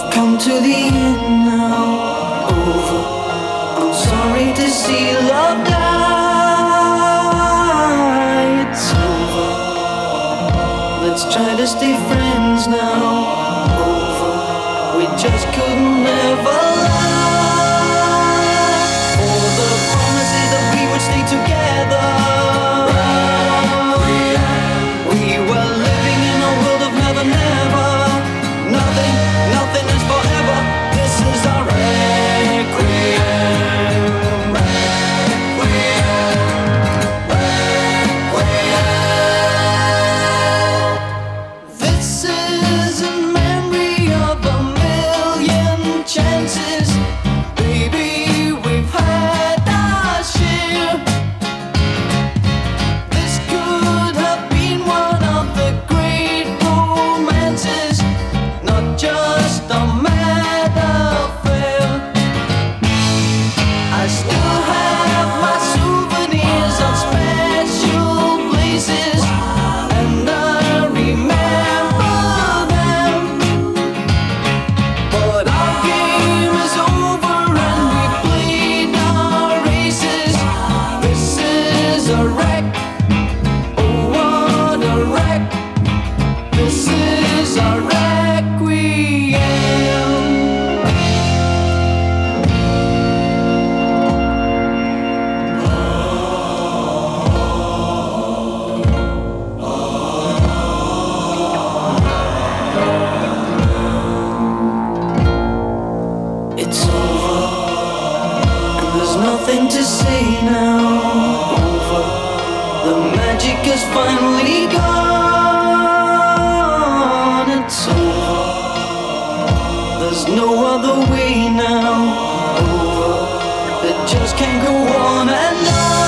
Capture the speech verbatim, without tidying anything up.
come to the end now. Over. I'm sorry to see love die. It's over. Let's try to stay friends now. Over. We just couldn't ever lie. For the promises that we would stay together. We were living in a world of never, never. Nothing, nothing is forever. This is our requiem. Requiem. Requiem. This is a memory of a million chances. Baby, we've had our share. This could have been one of the great romances, not just a mad affair. I still have my souvenirs of special places, and I remember them. But our game is over and we played our races. This is a wreck. Oh, what a wreck. This is our requiem. It's over, and there's nothing to say now. Over, the magic is finally gone. It's over, there's no other way now. Over, it just can't go on and on.